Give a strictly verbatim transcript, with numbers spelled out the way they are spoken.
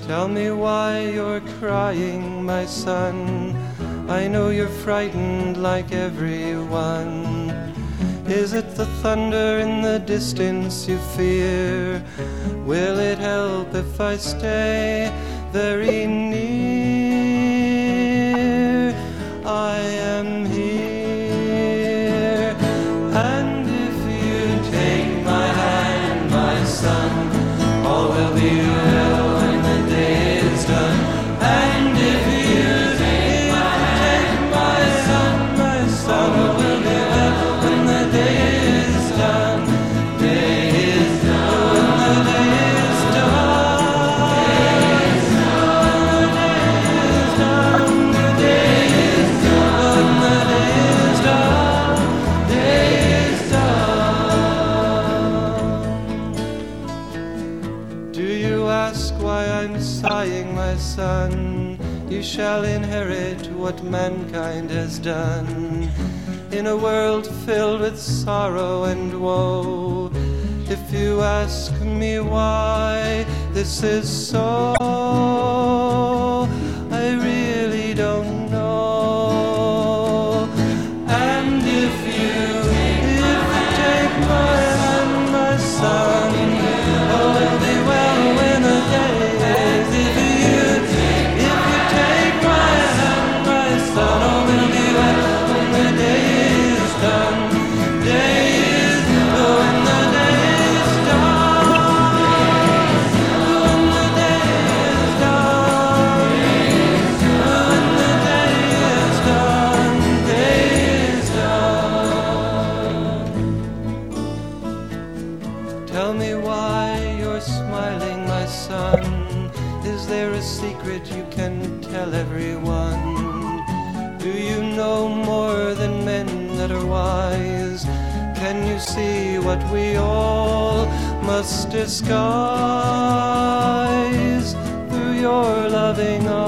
Tell me why you're crying, my son. I know you're frightened like everyone. Is it the thunder in the distance you fear? Will it help if I stay very near? I am here. And if you take my hand, my son, all will be well when the day is done. And if you take my hand, my son, my son, all will be well when the day is done. Day is done. When the day is done. The day is done. The day is done. Day is done. Do you ask why I'm sighing, my son? You shall inherit what mankind has done. In a world filled with sorrow and woe, if you ask me why this is so, I really don't know. And if you, if you take my hand, my son, all will be well when the day is. If you, if you take my hand, my son, all will be well when the day is done. Day is done. When the day is done. When the day is done. When the day is done. Day is done. Tell me why you're smiling, my son. Is there a secret you can tell everyone? Do you know more than men that are wise? Can you see what we all must disguise through your loving eyes?